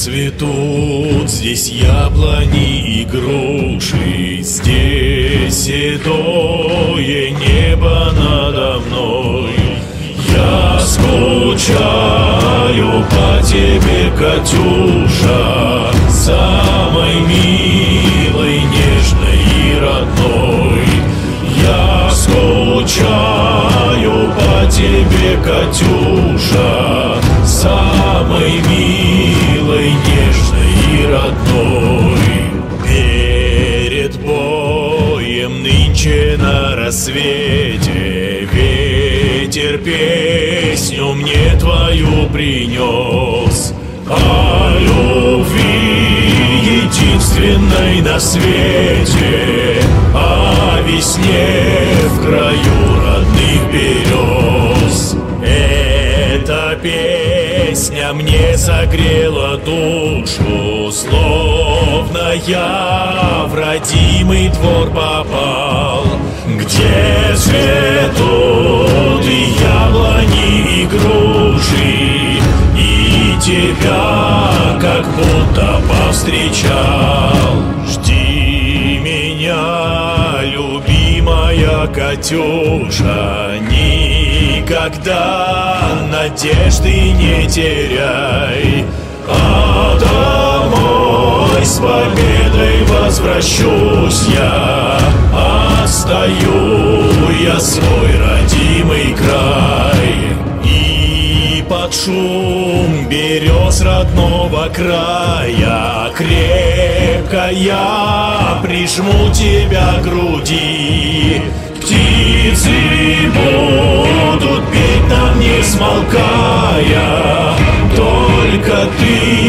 цветут здесь яблони и груши, здесь седое небо надо мной. Я скучаю по тебе, Катюша, самой милой, нежной и родной. Я скучаю по тебе, Катюша, самой милой, нежной и родной. Перед боем нынче на рассвете ветер песню мне твою принес о любви единственной на свете, о весне в краю родных берез. Эта песня мне согрела душу, словно я в родимый двор попал, где цветут и яблони, и груши, и тебя как будто повстречал. Жди меня, любимая Катюша, никогда надежды не теряй, а домой с победой возвращусь я, отстаю я свой родимый край. И под шум берез родного края крепко я прижму тебя к груди. Птицы будут петь нам не смолкая, только ты